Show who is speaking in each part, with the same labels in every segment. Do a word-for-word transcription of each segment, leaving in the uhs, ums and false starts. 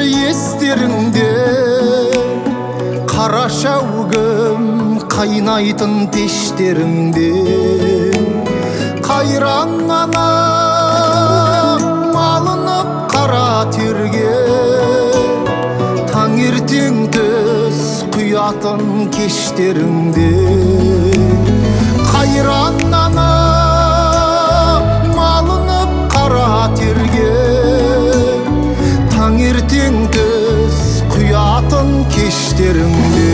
Speaker 1: естеріңде қара шәугім қайнайтын пештеріңде қайран ана малынып қара терге таңертең түс құятын кештеріңде қайран ана малынып қара терге таңертең түс құятын кештеріңде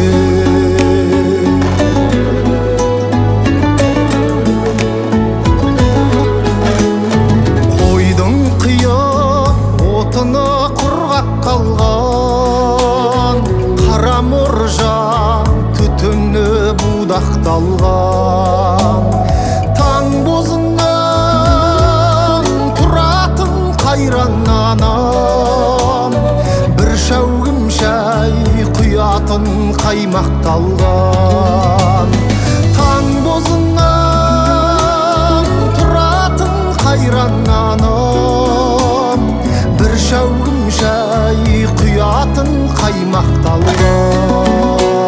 Speaker 1: қойдың қиып отыны құрғап қалған қара мұржа түтіні будақталған таң бозынан тұратын қайран анам бір шәугім шәй құятын қаймақталған таң бозынан тұратын қайран анам бір шәугім шәй құятын қаймақталған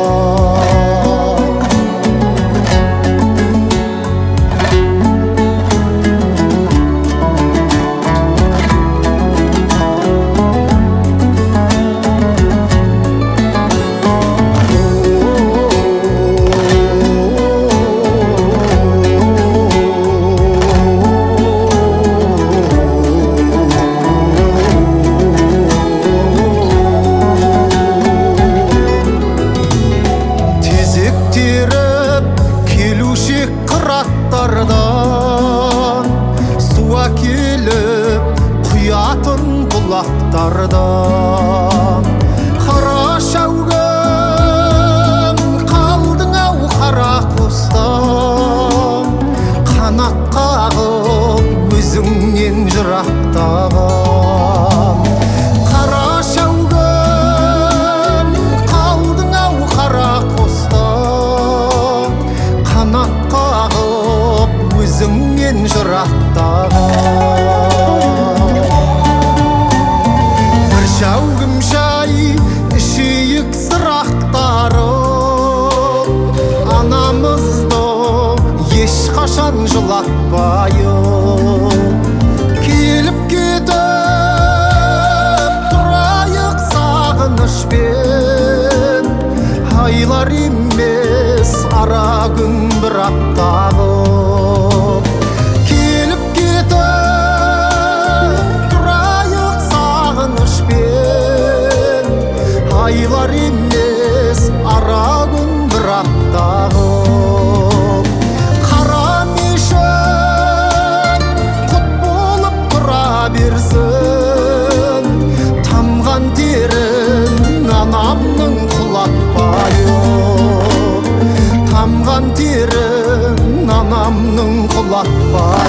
Speaker 1: қыраттардан суа келіп құятын бұлақтардан қара шәугім қалдың ау қара қостан қанат қағып өзіңнен жырақтаған қара шәугім қалдың ау қара қостан қанат қағып өзіңнен жырақтаған бір шәугім шай ішейік сырақтарым анамызды ешқашан жылатпайық келіп кетіп тұрайық сағынышпен айлар емес ара күн бір аптағып келіп кетіп тұрайық сағынышпен айлар емес ара күн бір аптағып қара мешіт құт болып тұра берсін тамған терін анамның құлатпайық тамған терін анамның құлатпайық